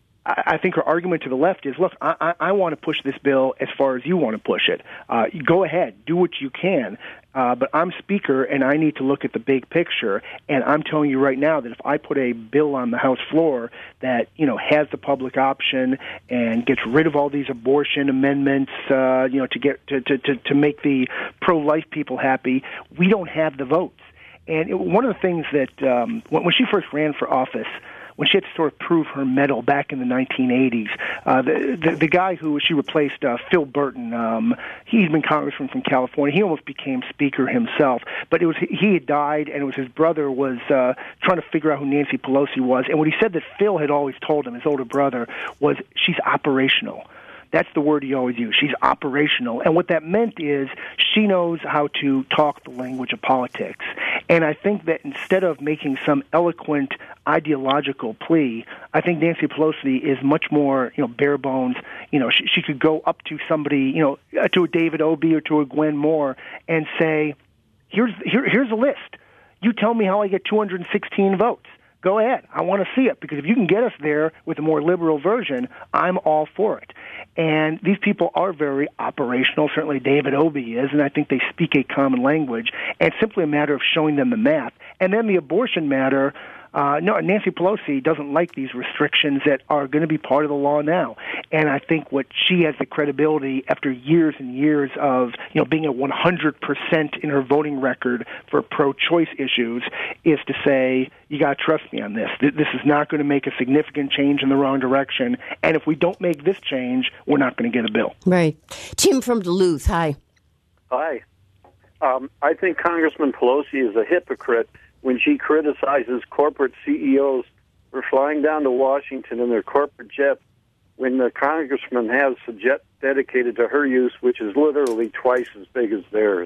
I think her argument to the left is, look, I, I, I want to push this bill as far as you want to push it. Uh, go ahead, do what you can. Uh, but I'm Speaker, and I need to look at the big picture. And I'm telling you right now that if I put a bill on the House floor that, you know, has the public option and gets rid of all these abortion amendments, uh, you know, to get to, to, to, to make the pro-life people happy, we don't have the votes. And it, one of the things that um, when, when she first ran for office, when she had to sort of prove her mettle back in the nineteen eighties, uh, the, the the guy who she replaced, uh, Phil Burton, um, he's been congressman from California. He almost became Speaker himself, but it was he had died, and it was his brother was uh, trying to figure out who Nancy Pelosi was. And what he said that Phil had always told him, his older brother, was she's operational. That's the word he always used. She's operational. And what that meant is she knows how to talk the language of politics. And I think that instead of making some eloquent ideological plea, I think Nancy Pelosi is much more, you know, bare bones. You know, she, she could go up to somebody, you know, to a David Obey or to a Gwen Moore and say, here's, here, here's a list. You tell me how I get two hundred sixteen votes. Go ahead. I want to see it, because if you can get us there with a more liberal version, I'm all for it. And these people are very operational. Certainly David Obey is, and I think they speak a common language. And it's simply a matter of showing them the math. And then the abortion matter, uh, no, Nancy Pelosi doesn't like these restrictions that are going to be part of the law now. And I think what she has the credibility after years and years of, you know, being at one hundred percent in her voting record for pro-choice issues is to say, you got to trust me on this. This is not going to make a significant change in the wrong direction. And if we don't make this change, we're not going to get a bill.
Right. Tim from Duluth, hi.
Hi. Um, I think Congressman Pelosi is a hypocrite when she criticizes corporate C E Os for flying down to Washington in their corporate jet when the congressman has a jet dedicated to her use, which is literally twice as big as theirs.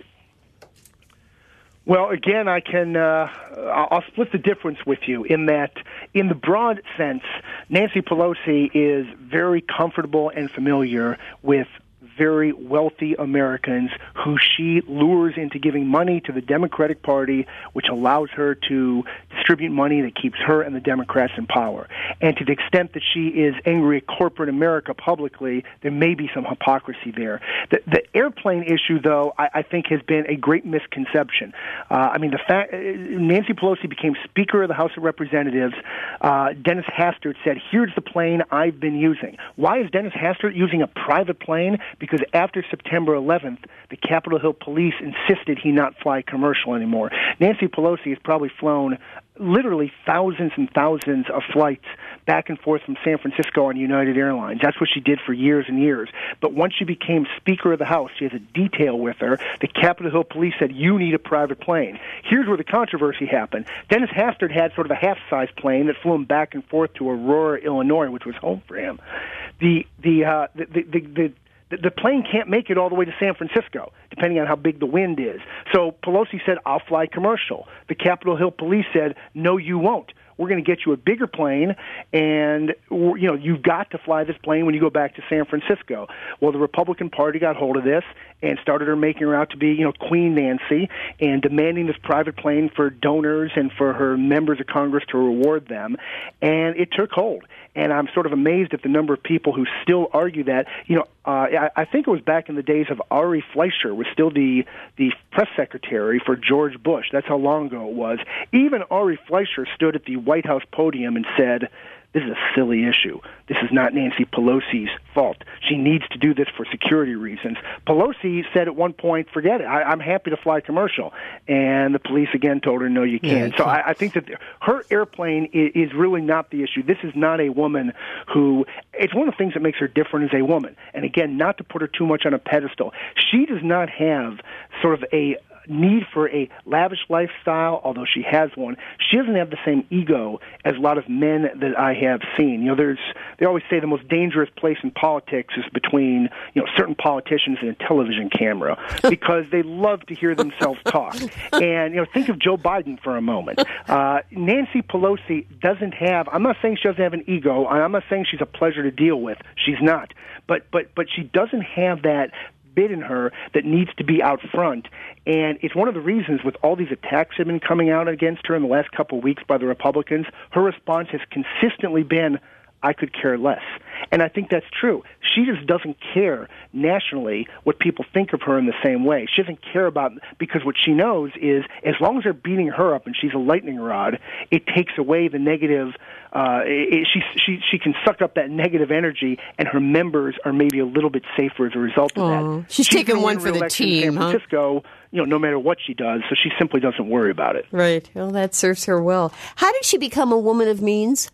Well, again, I can, uh, I'll split the difference with you in that, in the broad sense, Nancy Pelosi is very comfortable and familiar with very wealthy Americans who she lures into giving money to the Democratic Party, which allows her to distribute money that keeps her and the Democrats in power. And to the extent that she is angry at corporate America publicly, there may be some hypocrisy there. The, the airplane issue, though, I, I think has been a great misconception. Uh, I mean, the fact Nancy Pelosi became Speaker of the House of Representatives. Uh, Dennis Hastert said, here's the plane I've been using. Why is Dennis Hastert using a private plane? Because after September eleventh, the Capitol Hill Police insisted he not fly commercial anymore. Nancy Pelosi has probably flown literally thousands and thousands of flights back and forth from San Francisco on United Airlines. That's what she did for years and years. But once she became Speaker of the House, she has a detail with her. The Capitol Hill Police said, you need a private plane. Here's where the controversy happened. Dennis Hastert had sort of a half-size plane that flew him back and forth to Aurora, Illinois, which was home for him. The, the, uh, the, the, the, the The plane can't make it all the way to San Francisco, depending on how big the wind is. So Pelosi said, I'll fly commercial. The Capitol Hill Police said, no, you won't. We're going to get you a bigger plane, and you know you've got to fly this plane when you go back to San Francisco. Well, the Republican Party got hold of this and started her making her out to be, you know, Queen Nancy, and demanding this private plane for donors and for her members of Congress to reward them, and it took hold. and I'm sort of amazed at the number of people who still argue that. You know, uh, I, I think it was back in the days of Ari Fleischer was still the the press secretary for George Bush. That's how long ago it was. Even Ari Fleischer stood at the White House podium and said, "This is a silly issue. This is not Nancy Pelosi's fault. She needs to do this for security reasons." Pelosi said at one point, "Forget it. I, I'm happy to fly commercial." And the police again told her, "No, you can't." Yeah, so I, I think that her airplane is, is really not the issue. This is not a woman who, it's one of the things that makes her different as a woman. And again, not to put her too much on a pedestal, she does not have sort of a need for a lavish lifestyle, although she has one. She doesn't have the same ego as a lot of men that I have seen. You know, there's they always say the most dangerous place in politics is between, you know, certain politicians and a television camera, because they love to hear themselves talk. And, you know, think of Joe Biden for a moment. Uh, Nancy Pelosi doesn't have, I'm not saying she doesn't have an ego, I'm not saying she's a pleasure to deal with. She's not. But but but she doesn't have that bit in her that needs to be out front. And it's one of the reasons, with all these attacks that have been coming out against her in the last couple of weeks by the Republicans, her response has consistently been, "I could care less." And I think that's true. She just doesn't care nationally what people think of her in the same way. She doesn't care about, because what she knows is as long as they're beating her up and she's a lightning rod, it takes away the negative. Uh, it, she she she can suck up that negative energy, and her members are maybe a little bit safer as a result of
Aww.
that.
She's, she's taking one for the team,
in San Francisco, huh? You know, no matter what she does, so she simply doesn't worry about it.
Right. Well, that serves her well. How did she become a woman of means?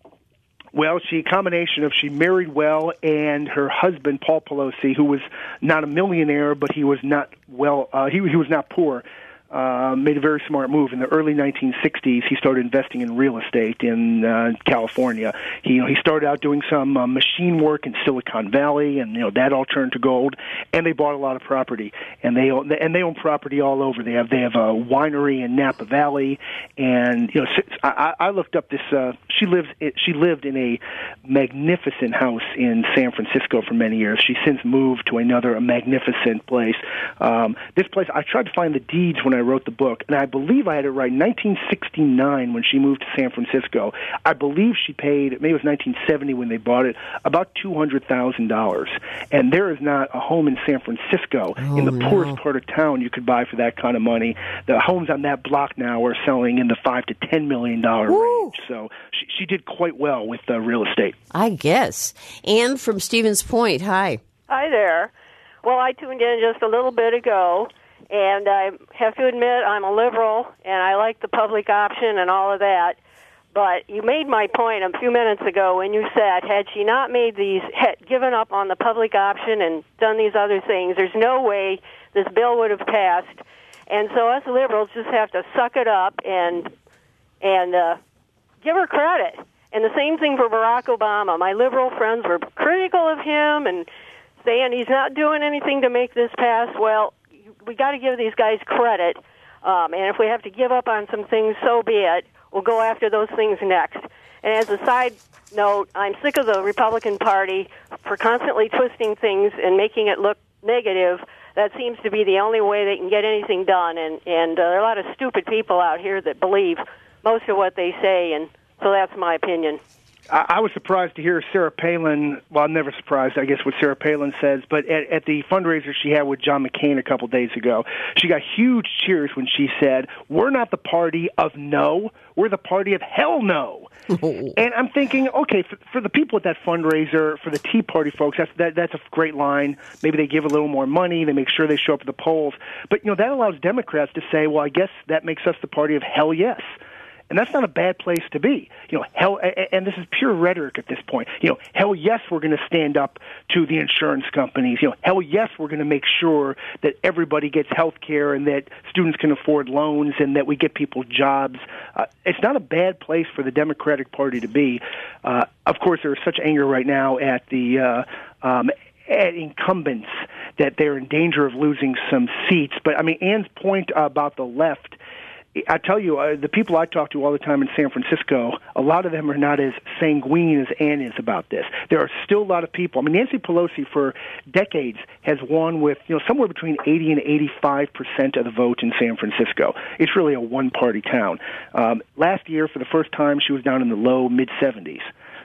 Well, she a combination of she married well, and her husband Paul Pelosi, who was not a millionaire, but he was not well. Uh, he he was not poor. Uh, made a very smart move. In the early nineteen sixties, he started investing in real estate in uh, California. He, you know, he started out doing some uh, machine work in Silicon Valley, and you know that all turned to gold. And they bought a lot of property, and they own, and they own property all over. They have they have a winery in Napa Valley, and you know I, I looked up this. Uh, she lives she lived in a magnificent house in San Francisco for many years. She's since moved to another a magnificent place. Um, this place, I tried to find the deeds when I wrote the book, and I believe I had it right. nineteen sixty-nine, when she moved to San Francisco, I believe she paid, maybe it was nineteen seventy when they bought it, about two hundred thousand dollars. And there is not a home in San Francisco, oh, in the
no.
poorest part of town, you could buy for that kind of money. The homes on that block now are selling in the five to ten million dollar
Woo.
range. So she, she did quite well with uh, real estate.
I guess. Anne from Stevens Point, hi.
Hi there. Well, I tuned in just a little bit ago, and I have to admit I'm a liberal, and I like the public option and all of that. But you made my point a few minutes ago when you said, had she not made these, had given up on the public option and done these other things, there's no way this bill would have passed. And so us liberals just have to suck it up and and uh, give her credit. And the same thing for Barack Obama. My liberal friends were critical of him and saying he's not doing anything to make this pass. Well, we got to give these guys credit, um, and if we have to give up on some things, so be it. We'll go after those things next. And as a side note, I'm sick of the Republican Party for constantly twisting things and making it look negative. That seems to be the only way they can get anything done, and, and uh, there are a lot of stupid people out here that believe most of what they say, and so that's my opinion.
I was surprised to hear Sarah Palin, well, I'm never surprised, I guess, what Sarah Palin says, but at, at the fundraiser she had with John McCain a couple days ago, she got huge cheers when she said, "We're not the party of no, we're the party of hell no." And I'm thinking, okay, for, for the people at that fundraiser, for the Tea Party folks, that's, that, that's a great line. Maybe they give a little more money, they make sure they show up at the polls. But, you know, that allows Democrats to say, well, I guess that makes us the party of hell yes. And that's not a bad place to be. You know, hell, and this is pure rhetoric at this point. You know, hell yes, we're going to stand up to the insurance companies. You know, hell yes, we're going to make sure that everybody gets health care and that students can afford loans and that we get people jobs. Uh, it's not a bad place for the Democratic Party to be. Uh, of course, there is such anger right now at the uh, um, at incumbents that they're in danger of losing some seats. But, I mean, Ann's point about the left, I tell you, uh, the people I talk to all the time in San Francisco, a lot of them are not as sanguine as Ann is about this. There are still a lot of people. I mean, Nancy Pelosi for decades has won with, you know, somewhere between eighty and eighty-five percent of the vote in San Francisco. It's really a one-party town. Um, last year, for the first time, she was down in the low, mid-seventies.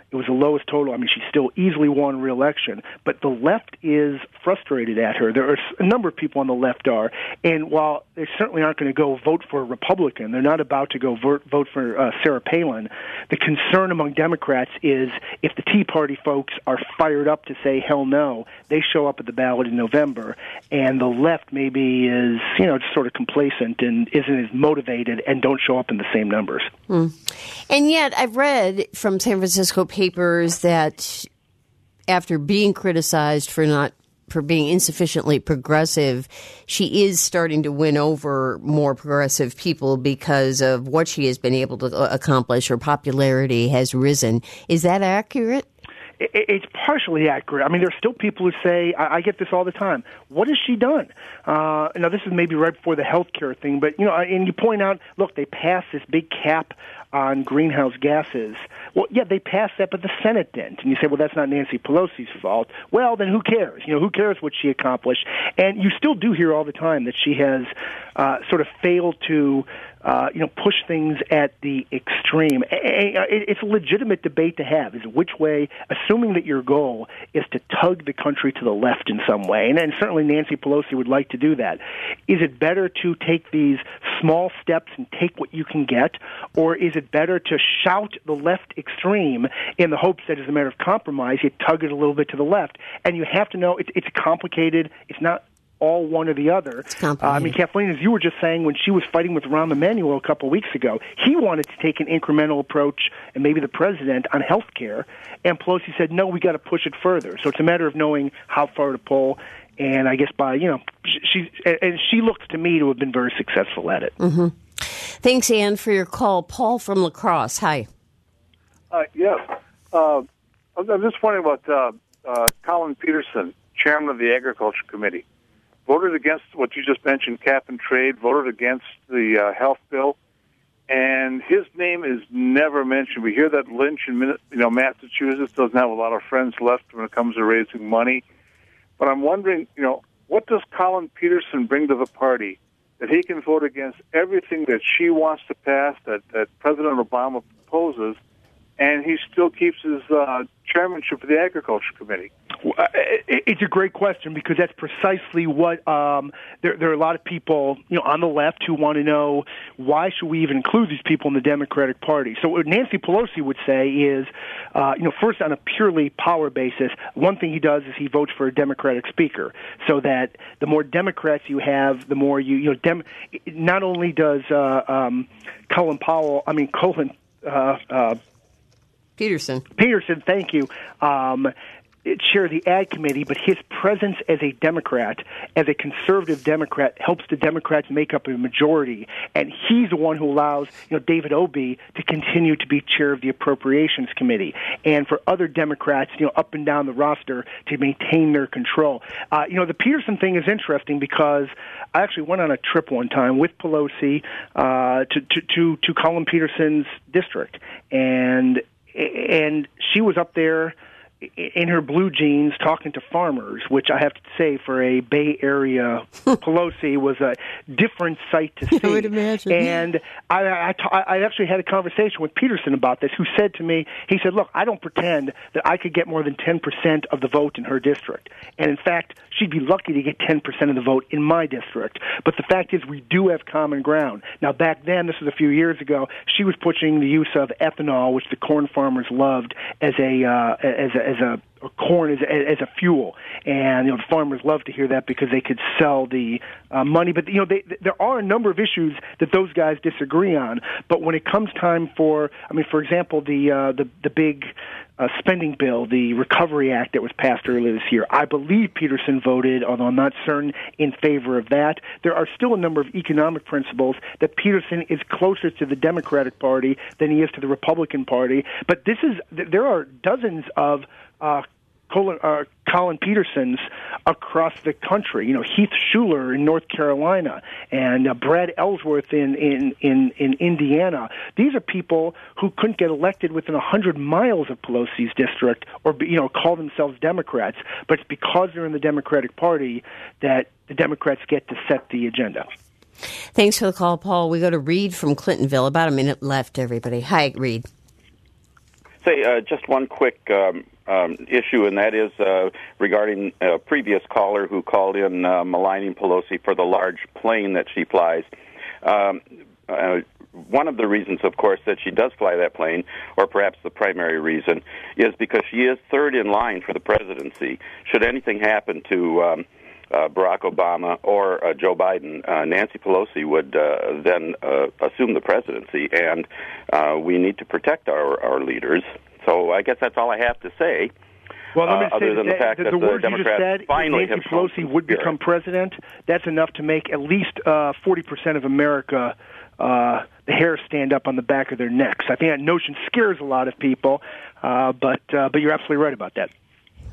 It was the lowest total. I mean, she still easily won re-election, but the left is frustrated at her. There are a number of people on the left are, and while they certainly aren't going to go vote for a Republican, they're not about to go vote, vote for uh, Sarah Palin. The concern among Democrats is if the Tea Party folks are fired up to say hell no, they show up at the ballot in November, and the left maybe is, you know, just sort of complacent and isn't as motivated and don't show up in the same numbers.
Mm. And yet I've read from San Francisco papers that after being criticized for not for being insufficiently progressive, she is starting to win over more progressive people because of what she has been able to accomplish. Her popularity has risen. Is that accurate?
It's partially accurate. I mean, there's still people who say, I, I get this all the time, what has she done? Uh, now, this is maybe right before the health care thing, but, you know, and you point out, look, they passed this big cap on greenhouse gases. Well, yeah, they passed that, but the Senate didn't. And you say, well, that's not Nancy Pelosi's fault. Well, then who cares? You know, who cares what she accomplished? And you still do hear all the time that she has uh, sort of failed to Uh, you know, push things at the extreme. It's a legitimate debate to have, is which way, assuming that your goal is to tug the country to the left in some way, and, and certainly Nancy Pelosi would like to do that. Is it better to take these small steps and take what you can get, or is it better to shout the left extreme in the hopes that as a matter of compromise, you tug it a little bit to the left? And you have to know it's, it's complicated. It's not all one or the other. Uh, I mean, Kathleen, as you were just saying, when she was fighting with Rahm Emanuel a couple of weeks ago, he wanted to take an incremental approach, and maybe the president, on health care, and Pelosi said, no, we got to push it further. So it's a matter of knowing how far to pull, and I guess by, you know, she, and she looks to me to have been very successful at it.
Mm-hmm. Thanks, Ann, for your call. Paul from La Crosse, hi.
Uh, yes. Uh, I'm just wondering about uh, uh, Colin Peterson, chairman of the Agriculture Committee. Voted against what you just mentioned, cap and trade, voted against the uh, health bill, and his name is never mentioned. We hear that Lynch in you know, Massachusetts doesn't have a lot of friends left when it comes to raising money. But I'm wondering, you know, what does Colin Peterson bring to the party that he can vote against everything that she wants to pass, that, that President Obama proposes, and he still keeps his uh, chairmanship of the Agriculture Committee?
It's a great question, because that's precisely what um, there, there are a lot of people, you know, on the left who want to know, why should we even include these people in the Democratic Party? So what Nancy Pelosi would say is, uh, you know, first on a purely power basis, one thing he does is he votes for a Democratic speaker, so that the more Democrats you have, the more you, you know, Dem- not only does uh, um, Colin Powell, I mean, Colin uh, uh,
Peterson.
Peterson, thank you. Um, chair of the Ag Committee, but his presence as a Democrat, as a conservative Democrat, helps the Democrats make up a majority, and he's the one who allows, you know, David Obey to continue to be chair of the Appropriations Committee, and for other Democrats, you know, up and down the roster to maintain their control. Uh, you know, the Peterson thing is interesting because I actually went on a trip one time with Pelosi uh, to, to to to Colin Peterson's district, and and she was up there in her blue jeans talking to farmers, which I have to say for a Bay Area Pelosi was a different sight to see.
I would imagine.
And I, I, I actually had a conversation with Peterson about this, who said to me, he said, look, I don't pretend that I could get more than ten percent of the vote in her district. And in fact, she'd be lucky to get ten percent of the vote in my district. But the fact is, we do have common ground. Now, back then, this was a few years ago, she was pushing the use of ethanol, which the corn farmers loved, as a uh, as a, as a or corn as, as a fuel, and you know the farmers love to hear that because they could sell the uh, money. But you know they, there are a number of issues that those guys disagree on. But when it comes time for, I mean, for example, the uh, the the big uh, spending bill, the Recovery Act that was passed earlier this year, I believe Peterson voted, although I'm not certain, in favor of that. There are still a number of economic principles that Peterson is closer to the Democratic Party than he is to the Republican Party. But this is there are dozens of Uh, Colin, uh, Colin Petersons across the country. You know, Heath Shuler in North Carolina and uh, Brad Ellsworth in, in, in, in Indiana. These are people who couldn't get elected within one hundred miles of Pelosi's district or, you know, call themselves Democrats. But it's because they're in the Democratic Party that the Democrats get to set the agenda.
Thanks for the call, Paul. We go to Reed from Clintonville. About a minute left, everybody. Hi, Reed.
say uh, just one quick um, um, issue, and that is uh, regarding a previous caller who called in uh, maligning Pelosi for the large plane that she flies. Um, uh, one of the reasons, of course, that she does fly that plane, or perhaps the primary reason, is because she is third in line for the presidency. Should anything happen to um, uh, Barack Obama or uh, Joe Biden, uh, Nancy Pelosi would uh, then uh, assume the presidency, and uh, we need to protect our, our leaders. So I guess that's all I have to say.
Well, let me
uh,
say
other than
that,
the fact
that
that
the,
the
words
Democrats
you just said,
finally
Nancy
have shown
Pelosi
some
would
spirit.
become president. That's enough to make at least uh, forty percent of America uh, the hair stand up on the back of their necks. I think that notion scares a lot of people, uh, but uh, but you're absolutely right about that.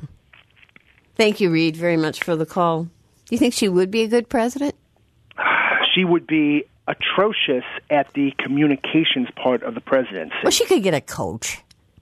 Thank you, Reed, very much for the call. Do you think she would be a good president?
She would be atrocious at the communications part of the presidency.
Well, she could get a coach.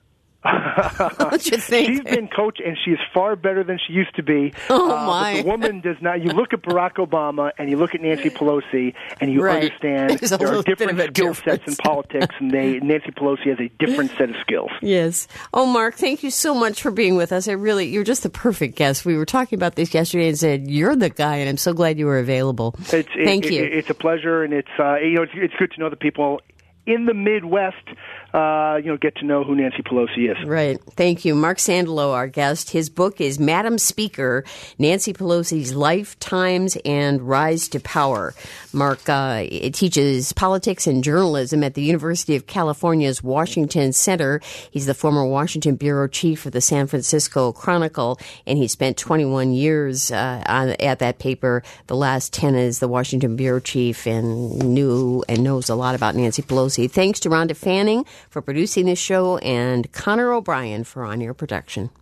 Don't you think?
She's been coach, and she is far better than she used to be.
Oh,
uh,
my.
But the woman does not. You look at Barack Obama, and you look at Nancy Pelosi, and you
Right.
understand
There's a
there
little
are
bit
different
of a
skill sets in
difference.
politics, and they Nancy Pelosi has a different set of skills.
Yes. Oh, Mark, thank you so much for being with us. I really, you're just the perfect guest. We were talking about this yesterday and said, you're the guy, and I'm so glad you were available.
It's,
thank
it,
you.
It, it's a pleasure, and it's uh, you know it's, it's good to know the people in the Midwest, uh, you know, get to know who Nancy Pelosi is.
Right. Thank you. Mark Sandalow, our guest. His book is Madam Speaker, Nancy Pelosi's Lifetimes and Rise to Power. Mark uh, it teaches politics and journalism at the University of California's Washington Center. He's the former Washington bureau chief of the San Francisco Chronicle, and he spent twenty-one years uh, on, at that paper. The last ten as the Washington bureau chief, and knew and knows a lot about Nancy Pelosi. Thanks to Rhonda Fanning for producing this show and Connor O'Brien for on-air production.